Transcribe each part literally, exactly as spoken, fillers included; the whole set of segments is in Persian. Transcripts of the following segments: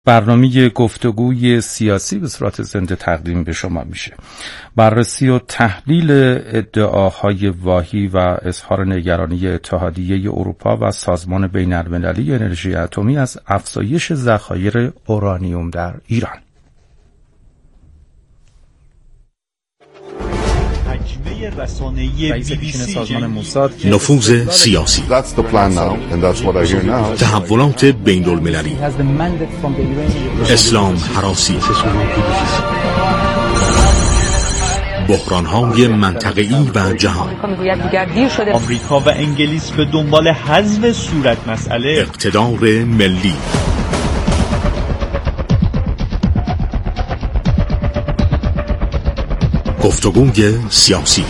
برنامه گفتگوی سیاسی به صورت زنده تقدیم به شما میشه. بررسی و تحلیل ادعاهای واهی و اظهار نگرانی اتحادیه اروپا و سازمان بین المللی انرژی اتمی از افزایش ذخایر اورانیوم در ایران. رئیس پیشین سازمان موساد نفوذ سیاسی، تحولات بین المللی، اسلام هراسی، بحران‌های منطقه‌ای و جهان. آمریکا و انگلیس به دنبال حذف صورت مسئله اقتدار ملی. گفتگوی سیاسی.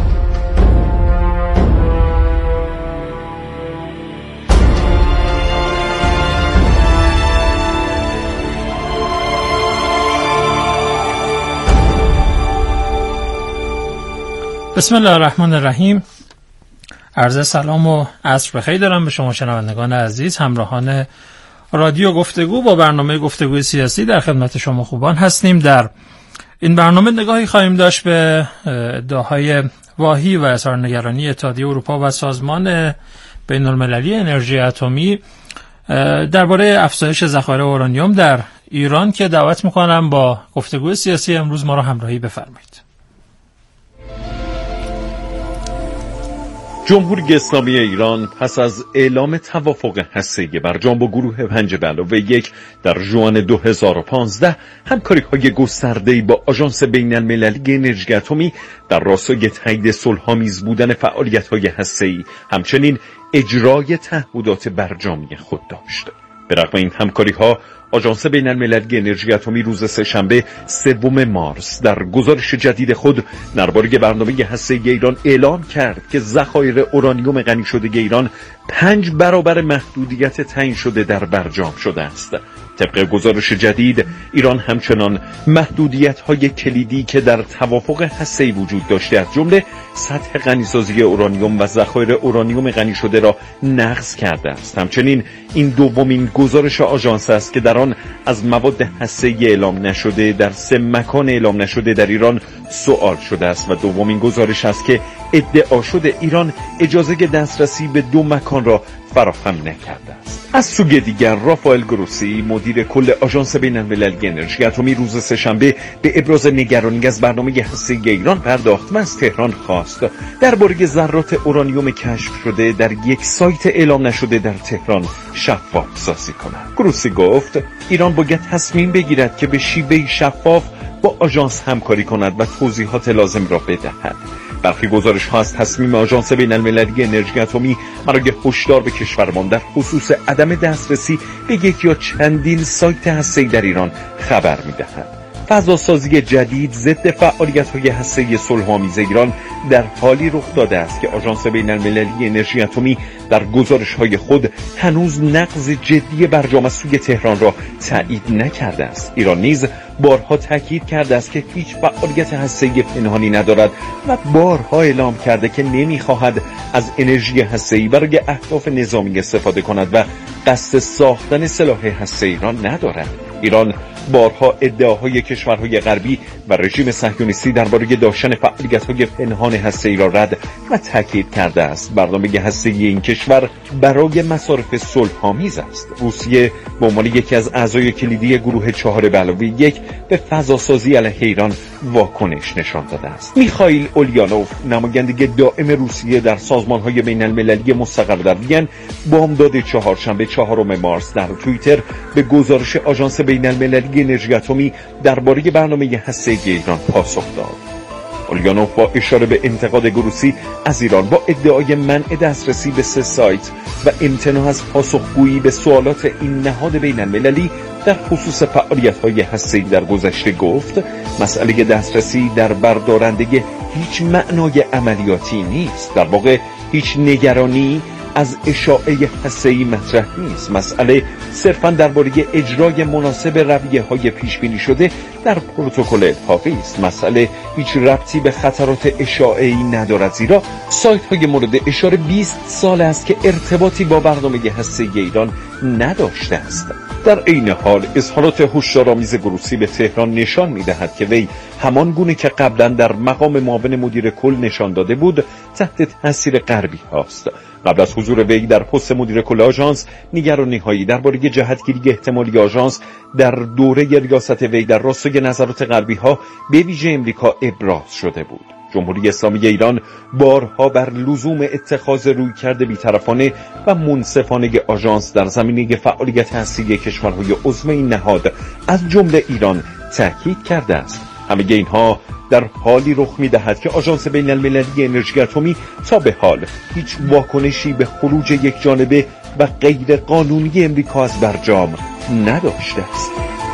بسم الله الرحمن الرحیم. عرض سلام و عصر بخیر دارم به شما شنوندگان عزیز، همراهان رادیو گفتگو. با برنامه گفتگوی سیاسی در خدمت شما خوبان هستیم. در این برنامه نگاهی خواهیم داشت به ادعاهای واهی و اظهار نگرانی اتحادیه اروپا و سازمان بین المللی انرژی اتمی درباره افزایش ذخایر اورانیوم در ایران که دعوت میکنم با گفتگوی سیاسی امروز ما را همراهی بفرمایید. جمهوری اسلامی ایران پس از اعلام توافق هسته‌ای برجام با گروه پنج به علاوه یک در ژوئن دو هزار و پانزده همکاری‌های گسترده‌ای با آژانس بین المللی انرژی اتمی در راستای تایید صلح‌آمیز بودن فعالیت‌های هسته‌ای همچنین اجرای تعهدات برجامی خود داشت. به رغم این همکاری‌ها، آژانس بین المللی انرژی اتمی روز سه‌شنبه سوم مارس در گزارش جدید خود درباره برنامه هسته‌ای ایران اعلام کرد که ذخایر اورانیوم غنی شده ایران پنج برابر محدودیت تعیین شده در برجام شده است. طبق گزارش جدید، ایران همچنان محدودیت‌های کلیدی که در توافق هسته‌ای وجود داشته از جمله سطح غنیسازی اورانیوم و ذخایر اورانیوم غنی شده را نقض کرده است. همچنین این دومین گزارش آژانس است که در آن از مواد هسته‌ای اعلام نشده در سه مکان اعلام نشده در ایران سوال شده است و دومین گزارش است که ادعا شده ایران اجازه دسترسی به دو مکان را فراهم نکرده است. از سوی دیگر، رافائل گروسی مدیر کل آژانس بین المللی انرژی اتمی روز سه‌شنبه به ابراز نگرانی از برنامه هسته‌ای ایران پرداخت و از تهران خواست درباره ذرات اورانیوم کشف شده در یک سایت اعلام نشده در تهران شفاف سازی کند. گروسی گفت ایران باید تصمیم بگیرد که به شیوهی شفاف با آژانس همکاری کند و توضیحات لازم را بدهد. برخی گزارش ها از تصمیم آژانس بین المللی انرژی اتمی برای هشدار به کشورمان در خصوص عدم دسترسی به یک یا چندین سایت هسته‌ای در ایران خبر می‌دهند. فضاسازی جدید ضد فعالیت‌های هسته‌ای صلح‌آمیز ایران در حالی رخ داده است که آژانس بین المللی انرژی اتمی در گزارش‌های خود هنوز نقض جدی برجام از سوی تهران را تایید نکرده است. ایران نیز بارها تاکید کرده است که هیچ فعالیت هسته‌ای پنهانی ندارد و بارها اعلام کرده که نمی‌خواهد از انرژی هسته‌ای برای اهداف نظامی استفاده کند و قصد ساختن سلاح هسته‌ای را ندارد. ایران بارها ادعاهای کشورهای غربی و رژیم صهیونیستی درباره داشتن فعالیت‌های پنهان هسته‌ای را رد و تاکید کرده است. برنامه هسته‌ای این کشور برای مصارف صلح‌آمیز است. روسیه به عنوان یکی از اعضای کلیدی گروه چهار به علاوه یک به فضاسازی علیه ایران واکنش نشان داده است. میخائیل اولیانوف، نماینده دائم روسیه در سازمان‌های بین‌المللی مستقر در وین، بامداد چهارشنبه چهارم مارس در توییتر به گزارش آژانس بین‌المللی انرژی اتمی درباره برنامه هسته‌ای ایران پاسخ داد. اولیانوف با اشاره به انتقاد گروسی از ایران با ادعای منع دسترسی به سه سایت و امتناع از پاسخگویی به سوالات این نهاد بین المللی در خصوص فعالیت‌های هسته‌ای در گذشته گفت مسئله دسترسی در بردارندگی هیچ معنای عملیاتی نیست. در واقع هیچ نگرانی از اشاعه هسته‌ای مطرح نیست. مسئله صرفاً درباره اجرای مناسب رویه‌های پیش‌بینی شده در پروتکل الحاقی است. مسئله هیچ ربطی به خطرات اشاعه‌ای ندارد، زیرا سایت‌های مورد اشاره بیست سال است که ارتباطی با برنامه هسته‌ای ایران نداشته است. در عین حال اظهارات هشدارآمیز گروسی به تهران نشان می‌دهد که وی همان گونه که قبلا در مقام معاون مدیر کل نشان داده بود تحت تاثیر غربی هاست. قبل از حضور وی در پست مدیر کل آژانس، نگرانی‌هایی درباره جهتگیری احتمالی آژانس در دوره ریاست وی در راستای نظرات غربی‌ها به ویژه امریکا ابراز شده بود. جمهوری اسلامی ایران بارها بر لزوم اتخاذ رویکرد بی‌طرفانه و منصفانه آژانس در زمینه فعالیت هسته‌ای کشورهای عضو این نهاد از جمله ایران تاکید کرده است. همه اینها در حالی رخ می‌دهد که آژانس بین‌المللی انرژی اتمی تا به حال هیچ واکنشی به خروج یک جانبه و غیر قانونی امریکا از برجام نداشته است.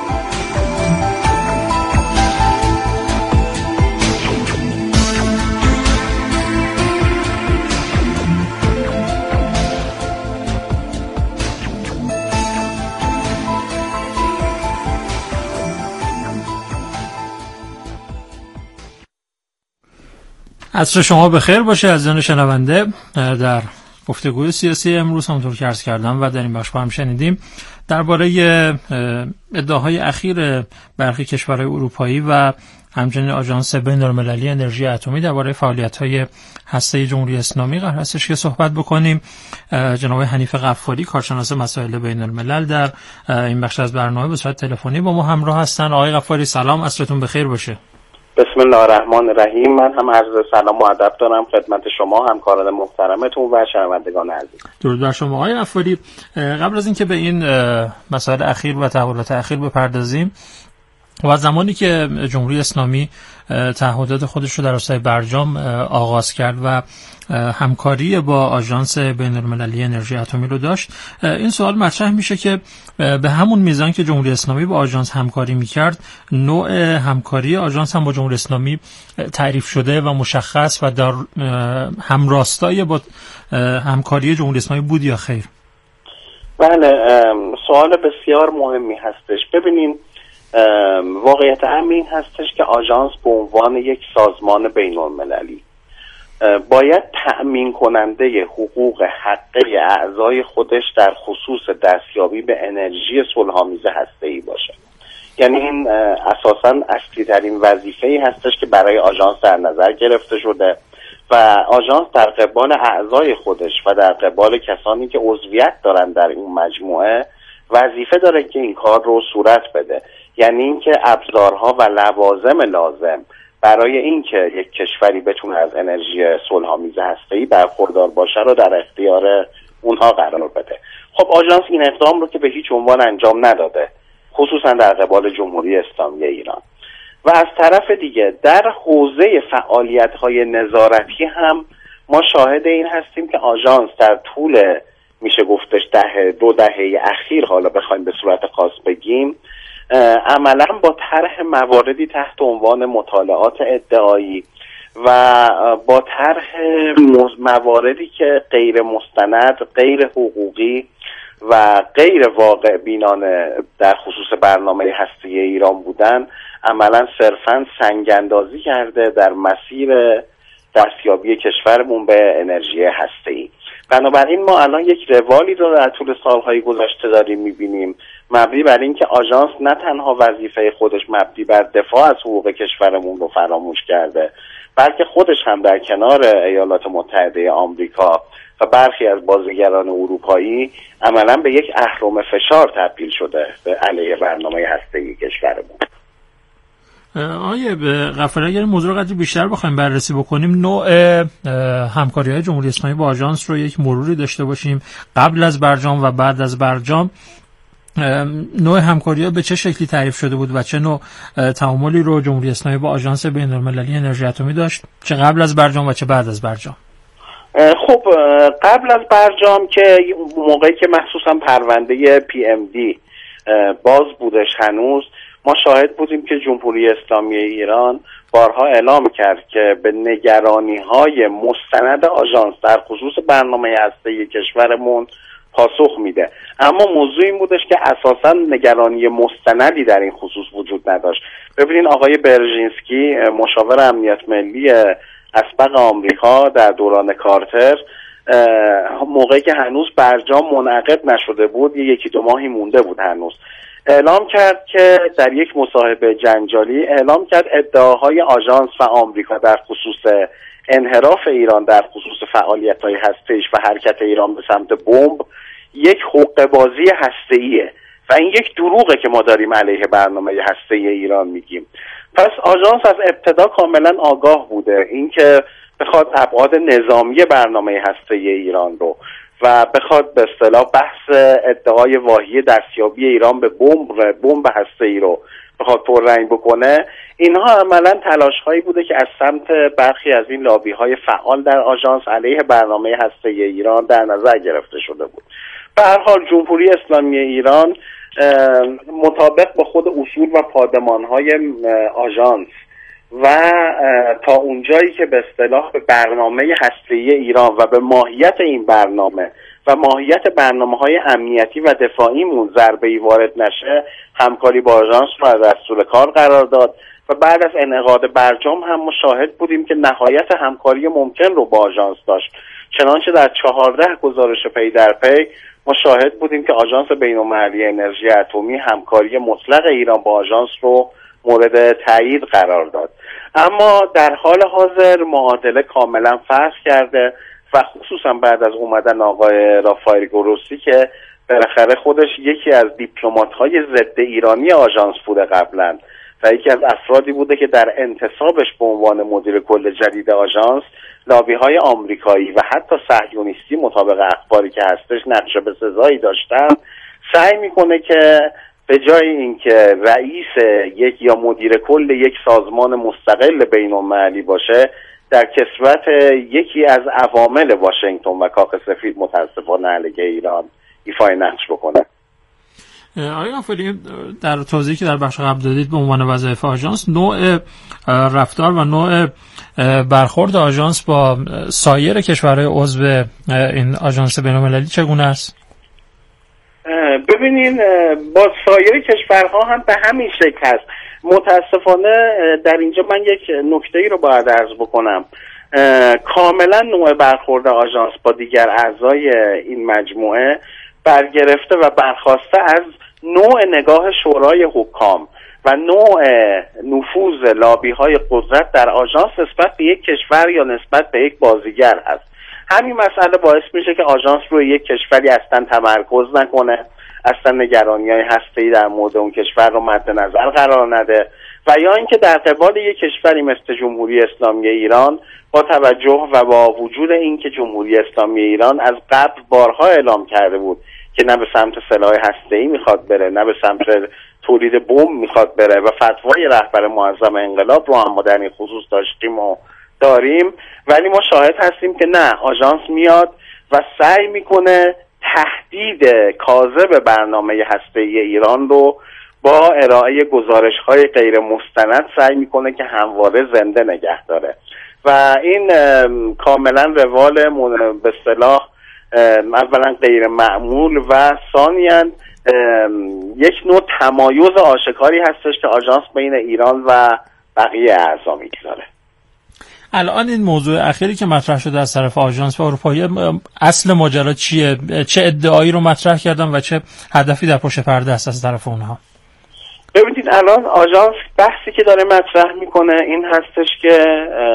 عصر شما بخیر باشه عزیزان شنونده. در گفتگوی سیاسی امروز همونطور که عرض کردم و در این بخش هم شنیدیم درباره ادعاهای اخیر برخی کشورهای اروپایی و همچنین آژانس بین‌المللی انرژی اتمی درباره فعالیت‌های هسته‌ای جمهوری اسلامی قرار هستش که صحبت بکنیم. جناب حنیف غفاری کارشناس مسائل بین‌الملل در این بخش از برنامه به صورت تلفنی با ما همراه هستن. آقای غفاری سلام، عصرتون بخیر باشه. بسم الله الرحمن الرحیم. من هم عرض سلام و ادب دارم خدمت شما، همکاران محترمتون و شنوندگان عزیز. درود بر شما آقای غفاری. قبل از اینکه به این مسائل اخیر و تحولات اخیر بپردازیم و زمانی که جمهوری اسلامی تعهدات خودش رو در راستای برجام آغاز کرد و همکاری با آژانس بین‌المللی انرژی اتمی رو داشت، این سوال مطرح میشه که به همون میزان که جمهوری اسلامی با آژانس همکاری میکرد، نوع همکاری آژانس هم با جمهوری اسلامی تعریف شده و مشخص و در همراستای با همکاری جمهوری اسلامی بود یا خیر؟ بله، سوال بسیار مهمی هستش. ببینین، واقعیت امر این هستش که آژانس به عنوان یک سازمان بین‌المللی باید تأمین کننده حقوق حقه اعضای خودش در خصوص دستیابی به انرژی صلح‌آمیز هسته‌ای باشه. یعنی این اساساً اصلی ترین وظیفه‌ای هستش که برای آژانس در نظر گرفته شده و آژانس در قبال اعضای خودش و در قبال کسانی که عضویت دارن در این مجموعه وظیفه داره که این کار رو صورت بده. یعنی اینکه ابزارها و لوازم لازم برای اینکه یک کشوری بتونه از انرژی صلح‌آمیز هسته‌ای برخوردار باشه رو در اختیار اونها قرار بده. خب آژانس این اقدام رو که به هیچ عنوان انجام نداده، خصوصا در قبال جمهوری اسلامی ایران. و از طرف دیگه در حوزه فعالیت‌های نظارتی هم ما شاهد این هستیم که آژانس در طول میشه گفتش ده دو دهه اخیر، حالا بخوایم به صورت خاص بگیم، عملا با طرح مواردی تحت عنوان مطالعات ادعایی و با طرح مواردی که غیر مستند، غیر حقوقی و غیر واقع بینانه در خصوص برنامه هسته‌ای ایران بودن، عملا صرفاً سنگ‌اندازی کرده در مسیر دستیابی کشورمون به انرژی هسته‌ای. بنابراین ما الان یک روالی رو در طول سالهای گذشته داریم می‌بینیم مبنی بر این که آژانس نه تنها وظیفه خودش مبنی بر دفاع از حقوق کشورمون رو فراموش کرده، بلکه خودش هم در کنار ایالات متحده آمریکا و برخی از بازیگران اروپایی عملاً به یک اهرم فشار تبدیل شده به علیه برنامه هسته‌ای کشورمون. آیه غفاری، اگر موضوع رو قدری بیشتر بخوایم بررسی بکنیم، نوع همکاری‌های جمهوری اسلامی با آژانس رو یک مروری داشته باشیم قبل از برجام و بعد از برجام، نوع همکاری‌ها به چه شکلی تعریف شده بود و چه نوع تعاملی رو جمهوری اسلامی با آژانس بین‌المللی انرژی اتمی داشت، چه قبل از برجام و چه بعد از برجام؟ خب قبل از برجام که موقعی که مخصوصا پرونده پی ام دی باز بودش هنوز، ما شاهد بودیم که جمهوری اسلامی ایران بارها اعلام کرد که به نگرانی‌های مستند آژانس در خصوص برنامه هسته‌ای کشورمون پاسخ میده. اما موضوع این بودش که اساساً نگرانی مستندی در این خصوص وجود نداشت. ببینین آقای برژینسکی مشاور امنیت ملی اسبق آمریکا در دوران کارتر موقعی که هنوز برجام منعقد نشده بود، یکی دو ماهی مونده بود هنوز، اعلام کرد که در یک مصاحبه جنجالی اعلام کرد ادعاهای آژانس و آمریکا در خصوص انحراف ایران در خصوص فعالیت‌های هسته‌ایش و حرکت ایران به سمت بمب یک حقه‌بازی هسته‌ایه و این یک دروغه که ما داریم علیه برنامه هسته‌ای ایران میگیم. پس آژانس از ابتدا کاملا آگاه بوده اینکه بخواد ابعاد نظامی برنامه هسته‌ای ایران رو و بخواد به اصطلاح بحث ادعای واهی دستیابی ایران به بمب بمب هسته‌ای رو بخواد پررنگ بکنه، اینها عملا تلاش‌هایی بوده که از سمت برخی از این لابی‌های فعال در آژانس علیه برنامه هسته‌ای ایران در نظر گرفته شده بود. به هر حال جمهوری اسلامی ایران مطابق با خود اصول و پادمان‌های آژانس و تا اونجایی که به اصطلاح به برنامه هسته‌ای ایران و به ماهیت این برنامه و ماهیت برنامه‌های امنیتی و دفاعیمون ضربه‌ای وارد نشه، همکاری با آژانس رو از دستور کار قرار داد و بعد از انعقاد برجام هم ما شاهد بودیم که نهایت همکاری ممکن رو با آژانس داشت. چنانچه در چهارده گزارش پی در پی ما شاهد بودیم که آژانس بین‌المللی انرژی اتمی همکاری مطلق ایران با آژانس رو مورد تایید قرار داد. اما در حال حاضر معادله کاملا فسخ کرده و خصوصا بعد از اومدن آقای رافائل گروسی که بالاخره خودش یکی از دیپلمات‌های ضد ایرانی آژانس بوده قبلا و یکی از افرادی بوده که در انتصابش به عنوان مدیر کل جدید آژانس لابی‌های آمریکایی و حتی صهیونیستی مطابق اخباری که هستش نقش به سزایی داشتن، سعی میکنه که به جای اینکه رئیس یک یا مدیر کل یک سازمان مستقل بین‌المللی باشه، در کسوت یکی از عوامل واشنگتن و کاخ سفید متاسفانه علیه ایران ایفای نقش بکنه. آقای غفاری، در توضیحی که در بخش قبل دادید به عنوان وظایف آژانس، نوع رفتار و نوع برخورد آژانس با سایر کشورهای عضو این آژانس بین‌المللی چگونه است؟ ببینین با سایر کشورها هم به همین شکل هست. متاسفانه در اینجا من یک نکته‌ای رو باید عرض بکنم. کاملا نوع برخورد آژانس با دیگر اعضای این مجموعه برگرفته و برخواسته از نوع نگاه شورای حکام و نوع نفوذ لابی‌های قدرت در آژانس نسبت به یک کشور یا نسبت به یک بازیگر هست. همین مسئله باعث میشه که آژانس روی یک کشوری اصلا تمرکز نکنه، اصلا نگرانی‌های هسته‌ای در مورد اون کشور رو مد نظر قرار نده و یا اینکه در قبال یک کشوری مثل جمهوری اسلامی ایران با توجه و با وجود اینکه جمهوری اسلامی ایران از قبل بارها اعلام کرده بود که نه به سمت سلاح هسته‌ای میخواد بره، نه به سمت تولید بمب میخواد بره و فتوای رهبر معظم انقلاب رو هم ما در این خصوص داشتیم و داریم، ولی ما شاهد هستیم که نه، آژانس میاد و سعی میکنه تهدید کاذب برنامه هسته‌ای ایران رو با ارائه گزارش‌های غیر مستند سعی میکنه که همواره زنده نگه داره و این کاملا روال به اصطلاح اولا غیر معمول و ثانیاً یک نوع تمایز آشکاری هستش که آژانس بین ایران و بقیه اعضا میگذاره. الان این موضوع اخیری که مطرح شده از طرف آژانس و اروپایی، اصل ماجرا چیه؟ چه ادعایی رو مطرح کردن و چه هدفی در پشت پرده است از طرف اونها؟ ببینید الان آژانس بحثی که داره مطرح میکنه این هستش که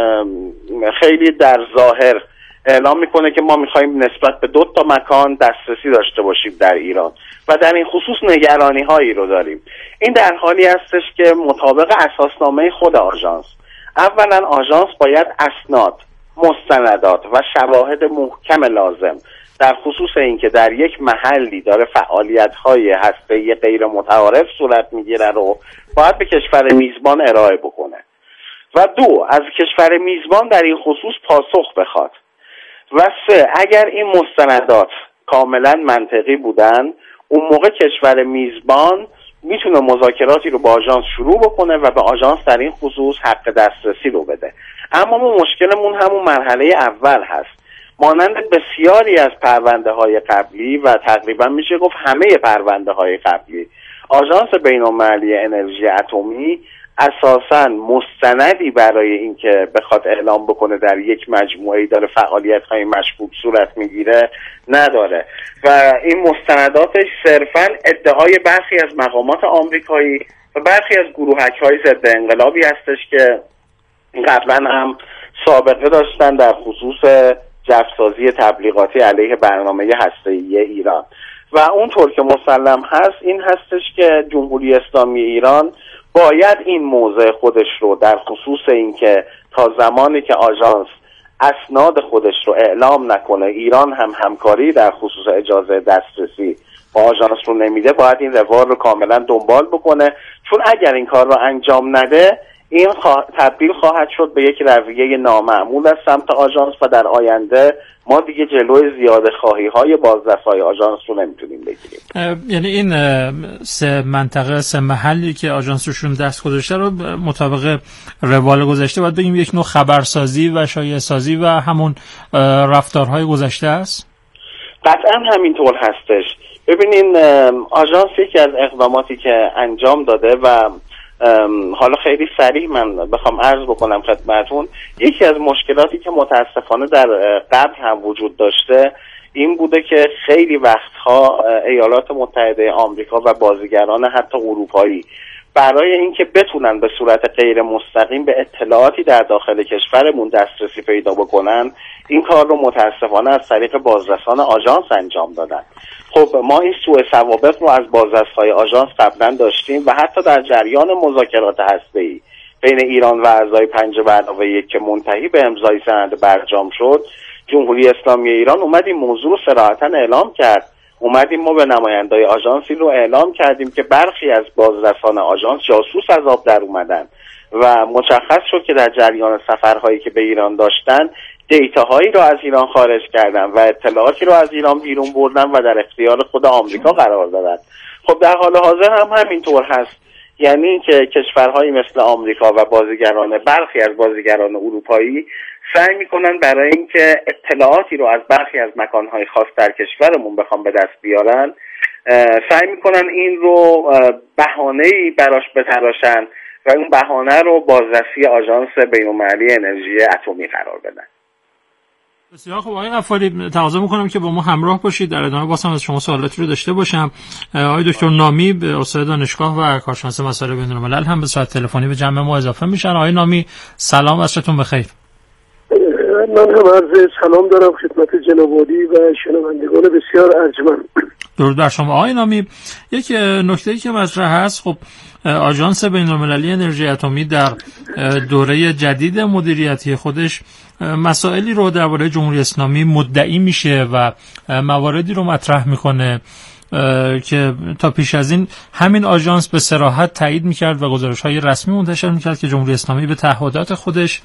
خیلی در ظاهر اعلام میکنه که ما میخوایم نسبت به دو تا مکان دسترسی داشته باشیم در ایران و در این خصوص نگرانی هایی رو داریم. این در حالی هستش که مطابق اساسنامه خود آژانس، اولا آژانس باید اسناد، مستندات و شواهد محکم لازم در خصوص اینکه در یک محلی داره فعالیت‌های هسته‌ای غیر متعارف صورت میگیره رو باید به کشور میزبان ارائه بکنه و دو، از کشور میزبان در این خصوص پاسخ بخواد و سه، اگر این مستندات کاملا منطقی بودن اون موقع کشور میزبان میتونه مذاکراتی رو با آژانس شروع بکنه و به آژانس در این خصوص حق دسترسی رو بده. اما ما مشکلمون همون مرحله اول هست. مانند بسیاری از پرونده های قبلی و تقریبا میشه گفت همه پرونده های قبلی، آژانس بین‌المللی انرژی اتمی اساساً مستندی برای اینکه بخواد اعلام بکنه در یک مجموعه‌ای داره فعالیت‌های مشکوک صورت میگیره نداره و این مستنداتش صرفاً ادعای برخی از مقامات آمریکایی و برخی از گروهک‌های ضد انقلابی هستش که قبلا هم سابقه داشتن در خصوص جفسازی تبلیغاتی علیه برنامه هسته‌ای ایران و اونطور که مسلم هست این هستش که جمهوری اسلامی ایران باید این موضع خودش رو در خصوص اینکه تا زمانی که آژانس اسناد خودش رو اعلام نکنه ایران هم همکاری در خصوص اجازه دسترسی با آژانس رو نمیده، باید این روال رو کاملا دنبال بکنه، چون اگر این کار رو انجام نده این خوا... تبدیل خواهد شد به یک رویه نامعمول از سمت آژانس و در آینده ما دیگه جلوی زیاده خواهی های بازرس‌های آژانس رو نمیتونیم بگیریم. یعنی این سه منطقه سه محلی که آژانس روشون دست گذاشته رو مطابق روال گذشته باید بگیم یک نوع خبرسازی و شایعه سازی و همون رفتارهای گذشته است؟ قطعا همینطور هستش. ببینین آژانس یکی از اقداماتی که انجام داده و حالا خیلی سریع من بخوام عرض بکنم خدمتون، یکی از مشکلاتی که متاسفانه در قبل هم وجود داشته این بوده که خیلی وقتها ایالات متحده آمریکا و بازیگران حتی اروپایی برای اینکه بتونن به صورت غیر مستقیم به اطلاعاتی در داخل کشورمون دسترسی پیدا بکنن این کار رو متاسفانه از طریق بازرسان آژانس انجام دادن. خب ما این سوء سوابق رو از بازرس‌های آژانس قبلا داشتیم و حتی در جریان مذاکرات هسته‌ای بین ایران و اعضای پنج به علاوه یک که منتهی به امضای سند برجام شد، جمهوری اسلامی ایران اومد این موضوع رو صراحتاً اعلام کرد. اومدیم ما به نمایندای آژانس رو اعلام کردیم که برخی از بازرسان آژانس جاسوس از آب در اومدن و مشخص شد که در جریان سفرهایی که به ایران داشتن دیتاهایی رو از ایران خارج کردن و اطلاعاتی رو از ایران بیرون بردن و در اختیار خود آمریکا قرار دادن. خب در حال حاضر هم همینطور هست، یعنی که کشورهایی مثل آمریکا و بازیگران برخی از بازیگران اروپایی سعی میکنن برای اینکه اطلاعاتی رو از برخی از مکانهای خاص در کشورمون بخوام به دست بیارن سعی میکنن این رو بهانه‌ای براش بتراشن و اون بهانه رو بازرسی آژانس بین‌المللی انرژی اتمی قرار بدن. بسیار خب آقای غفاری، تقاضا میکنم که با ما همراه باشید. در ادامه باز هم از شما سوالاتی رو داشته باشم. آقای دکتر نامی به استاد دانشگاه و کارشناس مسائل بین‌الملل هم به صورت تلفنی به جمع ما اضافه میشن. آقای نامی سلام، عصرتون بخیر. من هم عرض سلام دارم خدمت جناب عالی و شنوندگان بسیار ارجمند. درود بر شما. آقای نامی، یک نکته‌ای که مطرح هست، خب آژانس بین‌المللی انرژی اتمی در دوره جدید مدیریتی خودش مسائلی رو درباره جمهوری اسلامی مدعی میشه و مواردی رو مطرح میکنه که تا پیش از این همین آژانس به صراحت تایید میکرد و گزارش‌های رسمی منتشر میکرد که جمهوری اسلامی به تعهدات خودش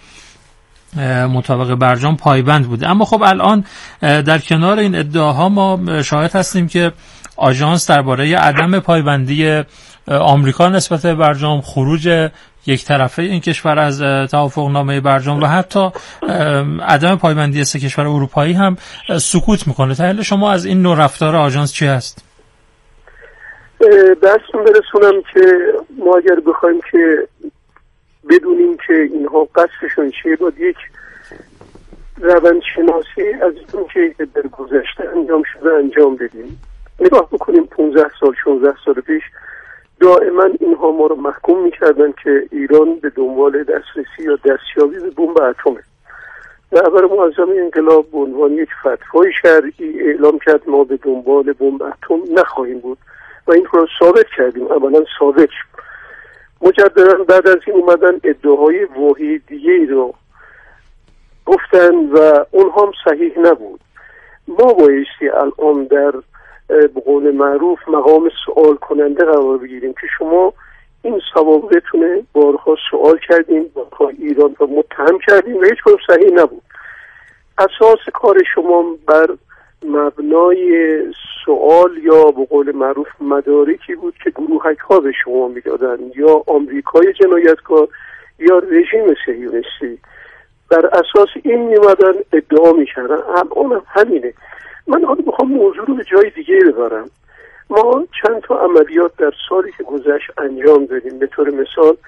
مطابق برجام پایبند بوده. اما خب الان در کنار این ادعاها ما شاهد هستیم که آژانس درباره عدم پایبندی آمریکا نسبت به برجام، خروج یک طرفه این کشور از توافقنامه برجام و حتی عدم پایبندی سه کشور اروپایی هم سکوت میکنه. تحلیل شما از این نوع رفتار آژانس چی هست؟ دستون برسونم که ما اگر بخوایم که بدونیم که اینها قصدشون چیه باید یک روانشناسی از اون که در گذشته انجام شده انجام بدیم. نگاه بکنیم پانزده سال شانزده سال پیش دائما اینها ما رو محکوم میکردن که ایران به دنبال دسترسی یا دستیابی به بمب اتمه. رهبر معظم انقلاب به عنوان یک فتوای شرعی اعلام کرد ما به دنبال بمب اتم نخواهیم بود و این رو ثابت کردیم، عملا ثابت شد. مجددا بعد از این اومدن ادعاهای واهی دیگه ای رو گفتن و اونها هم صحیح نبود. ما بایستی الان در به قول معروف مقام سوال کننده قرار بگیریم که شما این سوابقتونه بارها سوال کردیم، بارها ایران رو متهم کردیم و هیچ کدوم صحیح نبود. اساس کار شما بر مبنای سوال یا به قول معروف مدارکی بود که گروهک ها به شما میدادن، یا آمریکای جنایتکار یا رژیم صهیونیستی. بر اساس این میمدن ادعا میکردن. الان هم همینه. من حالا بخوام موضوع رو به جای دیگه ببرم. ما چند تا عملیات در سالی که گذشت انجام دادیم. به طور مثال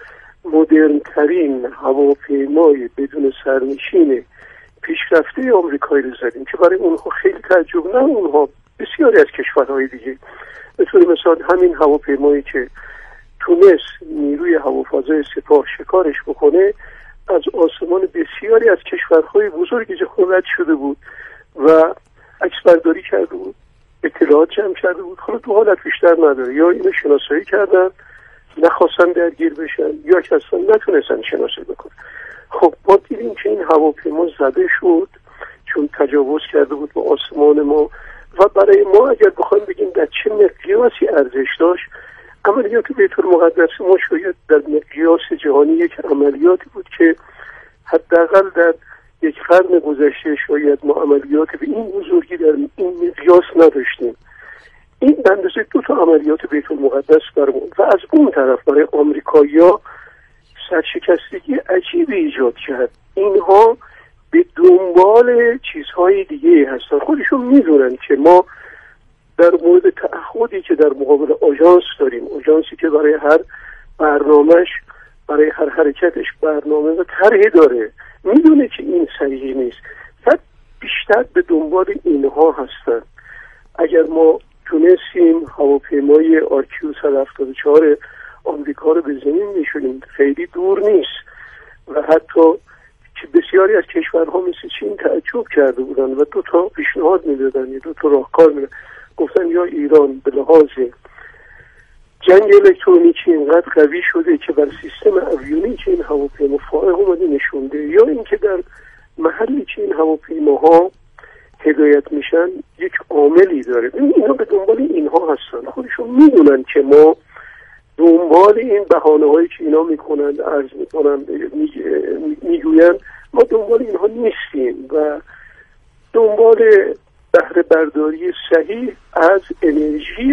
مدرنترین هواپیمای بدون سرنشین پیشرفته آمریکایی رو زدیم که برای اونها خیلی تعجب، نه اونها، بسیاری از کشورهای دیگه. به طور مثال همین هواپیمایی که تونست نیروی هوافضای سپاه شکارش بکنه از آسمان بسیاری از کشورهای بزرگ جهان رد شده بود و عکسبرداری کرده بود، اطلاعات جمع کرده بود. حالا دو حالت بیشتر نداره، یا اینو شناسایی کردن نخواستن درگیر بشن یا که اصلا نتونستن شناسایی بکنن. خب ما دیدیم که این هواپیما زده شد چون تجاوز کرده بود به آسمان ما و برای ما اگر بخوایم بگیم در چه مقیاسی ارزش داشت، عملیات بیت المقدس ما شاید در مقیاس جهانی یک عملیاتی بود که حداقل در یک قرن گذشته شاید ما عملیات به این بزرگی در این مقیاس نداشتیم. این به اندازه دو تا عملیات بیت المقدس برمون و از اون طرف برای آمریکایی‌ها سرشکستگی عجیبی ایجاد کرد. اینها به دنبال چیزهای دیگه هستن، خودشون میدونن که ما در مورد تعهدی که در مقابل آژانس داریم، آژانسی که برای هر برنامهش، برای هر حرکتش برنامه و طرحی داره، میدونه که این صحیح نیست و بیشتر به دنبال اینها هستن. اگر ما تونستیم هواپیمای آر کیو صد و هفتاد و چهار آمریکا رو به زمین میشونیم، خیلی دور نیست و حتی که بسیاری از کشورها مثل چین تعجب کرده بودن و دو تا پیشنهاد میدادن یا دو تا راهکار میدادن، گفتن یا ایران به لحاظ جنگ الکترونیکی اینقدر قوی شده که بر سیستم اویونی که این هواپیما فائق اومده نشونده، یا اینکه در محلی که این هواپیماها هدایت میشن یک عاملی داره. اینا به دنبال اینها هستن، خودشون میدونن که ما دنبال این بهانه‌هایی که اینا میکنن، عرض میکنن، میگوین ما دنبال اینها نیستیم و دنبال بهره برداری صحیح از انرژی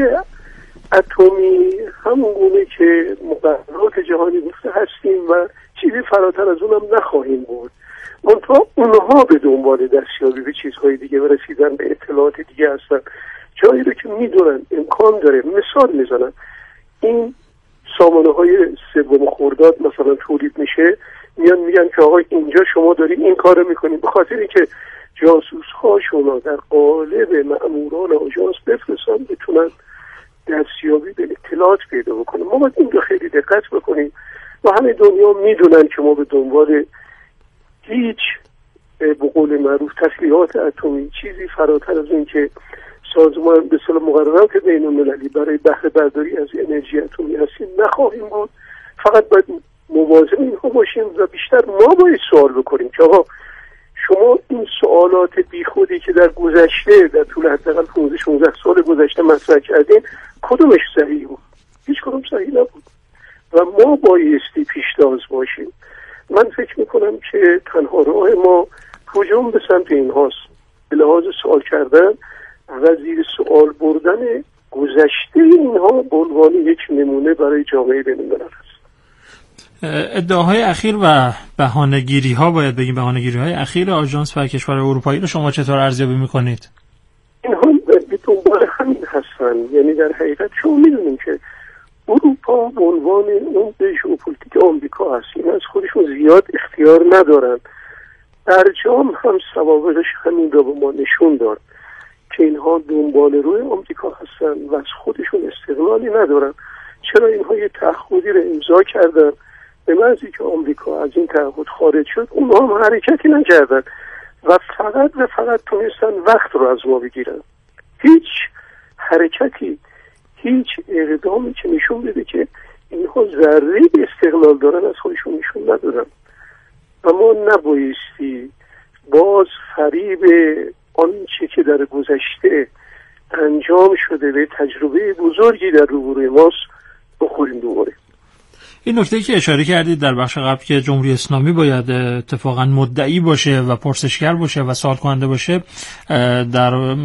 اتمی همون گونه که مقررات جهانی گفته هستیم و چیزی فراتر از اونم نخواهیم بود. منتها اونها به دنبال دستیابی به چیزهای دیگه و رسیدن به اطلاعات دیگه هستن، جایی رو که میدونن امکان داره. مثال میزنن، این سامانه های سوم خرداد مثلا تولید میشه، میان میگن که آقا اینجا شما داری این کارو میکنید، به خاطر اینکه جاسوس ها شما در قالب مأموران آژانس بفرستن بتونن دستیابی به اطلاعات پیدا بکنن. ما باید این رو خیلی دقت بکنیم و همه دنیا میدونن که ما به دنبال هیچ به قول معروف تسلیحات اتمی، چیزی فراتر از این که سازمان به اصطلاح مقررات بین المللی برای بهره برداری از انرژی اتمی هستیم نخواهیم بود. فقط باید مواظب اینها باشیم و بیشتر ما باید سوال بکنیم که آقا شما این سوالات بیخودی که در گذشته در طول حداقل پانزده شانزده سال گذشته مطرح کردین کدومش صحیح بود؟ هیچ کدوم صحیح نبود و ما بایستی پیشتاز باشیم. من فکر میکنم که تنها راه ما هجوم به سمت این هاست، به لحاظ سوال کردن و زیر سوال بردن گذشته اینها به عنوان یک نمونه برای جامعه بین الملل است. ادعاهای اخیر و بهانه‌گیری ها، باید بگیم بهانه‌گیری های اخیر آژانس و کشور اروپایی رو شما چطور ارزیابی میکنید؟ اینها به دنبال همین هستن. یعنی در حقیقت شما میدونیم که اروپا به عنوان اون به ژئوپلیتیک آمریکا هست، این از خودشون زیاد اختیار ندارن. برجام هم سوابقش همین را به ما نشون داد که اینها دنبال روی آمریکا هستن و از خودشون استقلالی ندارن. چرا اینها یه تعهدی رو امضا کردن، به محضی که آمریکا از این تعهد خارج شد اونها هم حرکتی نکردن و فقط و فقط تونستن وقت رو از ما بگیرن. هیچ حرکتی، هیچ اقدامی که نشون بده که اینها ذره استقلال دارن از خودشون نشون ندادن. اما نبایستی باز فریب آنچه که در گذشته انجام شده به تجربه بزرگی در روبروی ماست بخوریم دوباره. این نکته که اشاره کردید در بخش قبل که جمهوری اسلامی باید اتفاقا مدعی باشه و پرسشگر باشه و سوال کننده باشه، در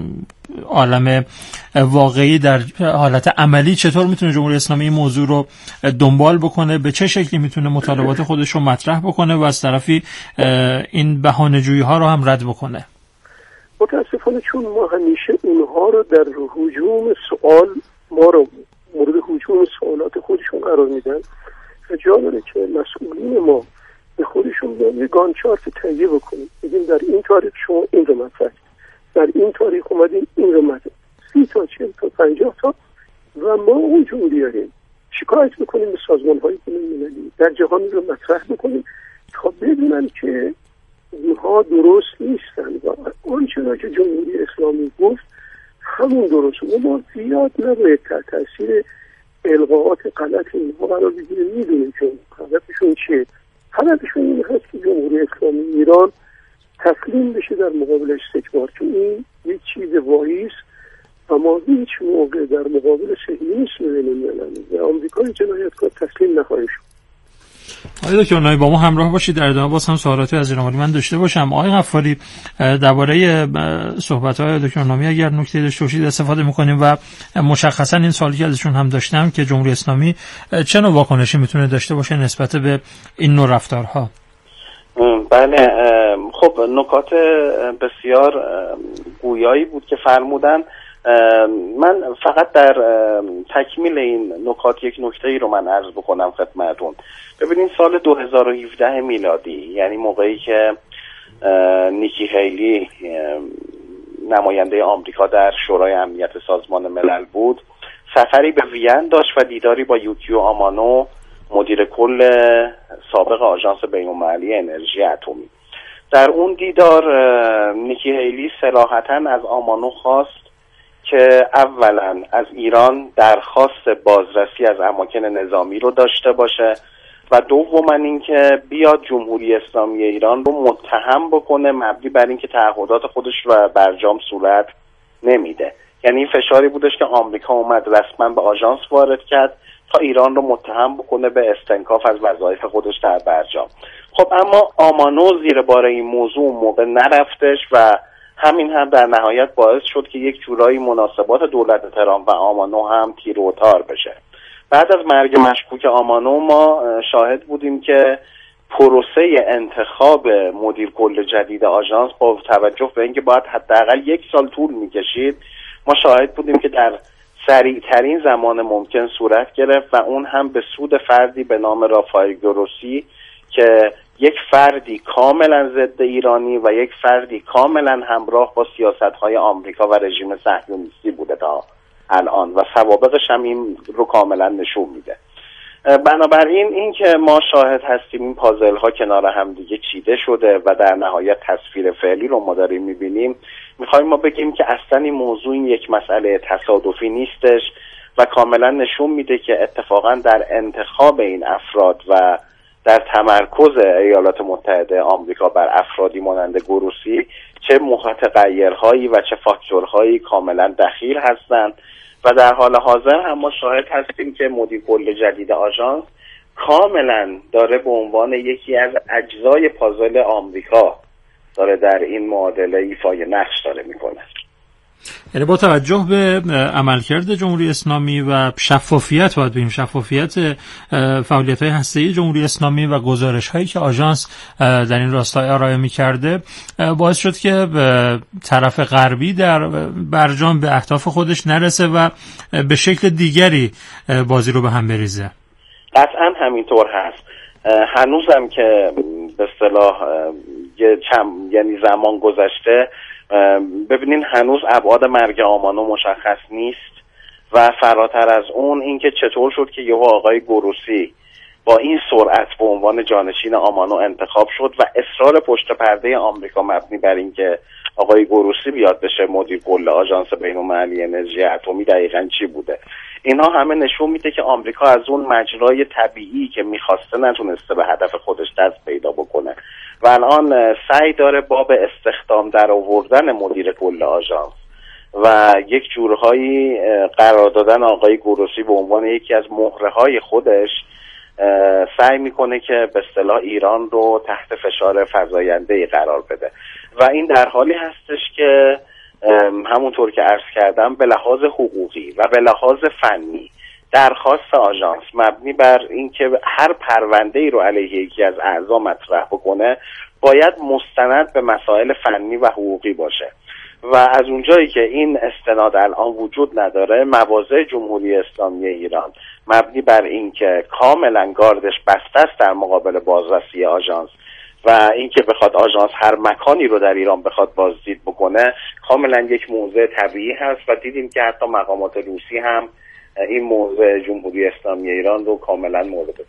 عالم واقعی در حالت عملی چطور میتونه جمهوری اسلامی این موضوع رو دنبال بکنه، به چه شکلی میتونه مطالبات خودش رو مطرح بکنه و از طرفی این بهانه‌جویی ها رو هم رد بکنه؟ متاسفانه چون ما همیشه اونها رو در هجوم سوال، ما رو مورد هجوم سوالات خودشون قرار میدن، و جا داره که مسئولین ما به خودشون بیان یه گانچارت تهیه بکنیم، بگیم در این تاریخ شما این رو مطرح، در این تاریخ اومدین این رو مطرح، سی تا چهل تا پنجاه تا و ما اونجون بیاریم، شکایت بکنیم به سازمان های بین‌المللی در جهان رو مطرح بکنیم تا بدونن که اینها درست نیستن و آنچه که جمهوری اسلامی گفت همون درست. و ما زیاد نباید تحت تاثیر القاءات غلط اینها قرار بگیریم. میدونیم که هدفشون چیه. هدفشون این هست که جمهوری اسلامی ایران تسلیم بشه در مقابل استکبار، چون این یک چیز واهی است و ما هیچ موقع در مقابل صهیونیسم بین‌المللی و آمریکای جنایتکار تسلیم نخواهیم شد. آقای دکتر نایی با ما همراه باشید، در ادامه باز هم سوالاتی از جناب عالی من داشته باشم. آقای غفاری، درباره صحبت‌های دکتر نایی اگر نکته داشته باشید استفاده می‌کنیم و مشخصا این سوالی که ازشون هم داشتم که جمهوری اسلامی چه نوع واکنشی میتونه داشته باشه نسبت به این نوع رفتارها. بله، خب نکات بسیار گویایی بود که فرمودن. من فقط در تکمیل این نکات یک نکته ای رو من عرض بکنم خدمتتون. ببینید سال دو هزار و هفده میلادی، یعنی موقعی که نیکی هیلی نماینده آمریکا در شورای امنیت سازمان ملل بود، سفری به وین داشت و دیداری با یوکیو آمانو، مدیر کل سابق آژانس بین‌المللی انرژی اتمی. در اون دیدار نیکی هیلی صراحتاً از آمانو خواست که اولا از ایران درخواست بازرسی از اماکن نظامی رو داشته باشه و دوما اینکه بیاد جمهوری اسلامی ایران رو متهم بکنه مبنی بر اینکه تعهدات خودش رو برجام صورت نمیده. یعنی این فشاری بودش که آمریکا اومد رسما به آژانس وارد کرد تا ایران رو متهم بکنه به استنکاف از وظایف خودش در برجام. خب اما آمانو زیر بار این موضوع موقع نرفتش و همین هم در نهایت باعث شد که یک جورایی مناسبات دولت تهران و آمانو هم تیر و تار بشه. بعد از مرگ مشکوک آمانو ما شاهد بودیم که پروسه انتخاب مدیر کل جدید آژانس با توجه به اینکه باید حداقل یک سال طول میکشید، ما شاهد بودیم که در سریع ترین زمان ممکن صورت گرفت و اون هم به سود فردی به نام رافائل گروسی که یک فردی کاملا ضد ایرانی و یک فردی کاملا همراه با سیاست‌های آمریکا و رژیم صهیونیستی بوده تا الان و سوابقش هم این رو کاملا نشون میده. بنابراین این که ما شاهد هستیم این پازل ها کنار هم دیگه چیده شده و در نهایت تصویر فعلی رو ما داریم میبینیم، میخوایم ما بگیم که اصلا این موضوع این یک مسئله تصادفی نیستش و کاملا نشون میده که اتفاقا در انتخاب این افراد و در تمرکز ایالات متحده آمریکا بر افرادی مانند گروسی چه متغیرهایی و چه فاکتورهایی کاملا دخیل هستند و در حال حاضر هم ما شاهد هستیم که مدیر کل جدید آژانس کاملا داره به عنوان یکی از اجزای پازل آمریکا داره در این معادله ایفای نقش داره میکنه. یعنی با توجه به عملکرد جمهوری اسلامی و شفافیت، باید بگیم شفافیت فعالیت‌های هسته‌ای جمهوری اسلامی و گزارش‌هایی که آژانس در این راستا ارائه می‌کرده، باعث شد که طرف غربی در برجام به اهداف خودش نرسه و به شکل دیگری بازی رو به هم بریزه. قطعاً همینطور هست. هنوزم که به اصطلاح یعنی زمان گذشته، ببینین هنوز ابعاد مرگ آمانو مشخص نیست و فراتر از اون اینکه چطور شد که یهو آقای گروسی با این سرعت به عنوان جانشین آمانو انتخاب شد و اصرار پشت پرده آمریکا مبنی بر اینکه آقای گروسی بیاد بشه مدیر کل آژانس بین‌المللی انرژی اتمی دقیقاً چی بوده. اینا همه نشون میده که آمریکا از اون مجرای طبیعی که میخواسته نتونسته به هدف خودش دست پیدا بکنه و الان سعی داره باب استخدام در آوردن مدیر کل آژانس و یک جورهایی قرار دادن آقای گروسی به عنوان یکی از مهره‌های خودش سعی میکنه که به اصطلاح ایران رو تحت فشار فزاینده‌ای قرار بده و این در حالی هستش که همونطور که عرض کردم به لحاظ حقوقی و به لحاظ فنی درخواست آژانس مبنی بر اینکه هر پرونده‌ای رو علیه یکی از اعضا مطرح بکنه باید مستند به مسائل فنی و حقوقی باشه و از اونجایی که این استناد الان وجود نداره، مواضع جمهوری اسلامی ایران مبنی بر این که کاملا گاردش بسته است در مقابل بازرسی آژانس و اینکه بخواد آژانس هر مکانی رو در ایران بخواد بازدید بکنه، کاملا یک موضع طبیعی هست و دیدیم که حتی مقامات روسی هم این موضع جمهوری اسلامی ایران رو کاملا مورد